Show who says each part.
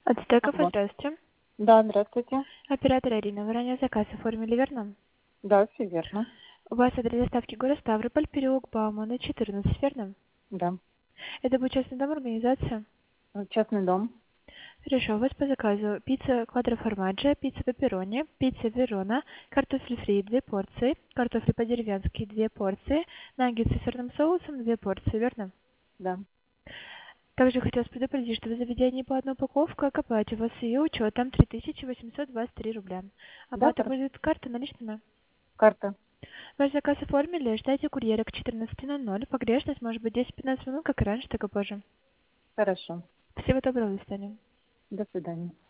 Speaker 1: Ацтеков,
Speaker 2: Алло.
Speaker 1: здравствуйте.
Speaker 2: Да, здравствуйте.
Speaker 1: Оператор Ирина, вы ранее заказ оформили, верно?
Speaker 2: Да, все верно.
Speaker 1: У вас адрес доставки город Ставрополь, переулок Баумана, 14, верно?
Speaker 2: Да.
Speaker 1: Это будет частный дом, организация?
Speaker 2: Частный дом.
Speaker 1: Хорошо, у вас по заказу пицца квадроформаджо, пицца пепперони, пицца верона, картофель фри 2 порции, картофель по-деревенски 2 порции, наггетсы с сырным соусом 2 порции, верно?
Speaker 2: Да.
Speaker 1: Также хотелось предупредить, что в заведении по одной упаковке к оплате у вас с ее учетом 3823 рубля.
Speaker 2: Да,
Speaker 1: Оплата
Speaker 2: хорошо.
Speaker 1: будет картой наличными.
Speaker 2: Карта.
Speaker 1: Ваш заказ оформили, ждайте курьера к 14:00. Погрешность может быть 10-15 минут, как и раньше, так и позже.
Speaker 2: Хорошо.
Speaker 1: Всего доброго, до свидания.
Speaker 2: До свидания.